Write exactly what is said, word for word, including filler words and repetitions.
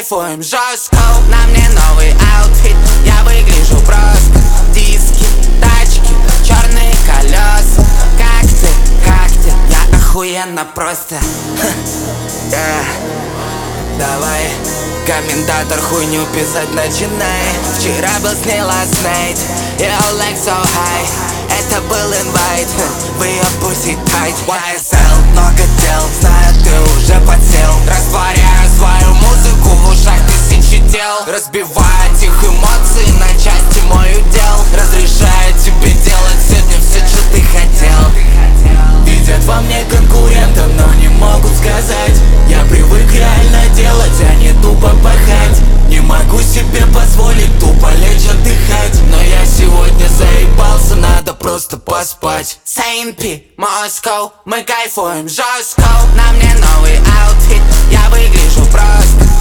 кайфуем жестко. На мне новый аутфит, я выгляжу просто. Диски, тачки, черные колеса. Как ты, как ты, я охуенно просто. yeah. Давай, комментатор хуйню писать начинай. Вчера был с ней last night, your legs so high. Это был инвайт, в ее pussy tight. уай эс эл, много дел, знаю, ты уже подсел. Растворяю свою музыку в ушах тысячи дел. Разбиваю от их эмоций на части мой удел. Разрешаю тебе делать сегодня все, что ты хотел. Видят во мне конкурента, но не могут сказать. Я привык реально делать, а не тупо пахать. Не могу себе позволить тупо лечь отдыхать. Но я сегодня заебался, надо просто поспать. Сейнт-Пи, Москва, мы кайфуем жестко. На мне новый аутфит, я выгляжу просто.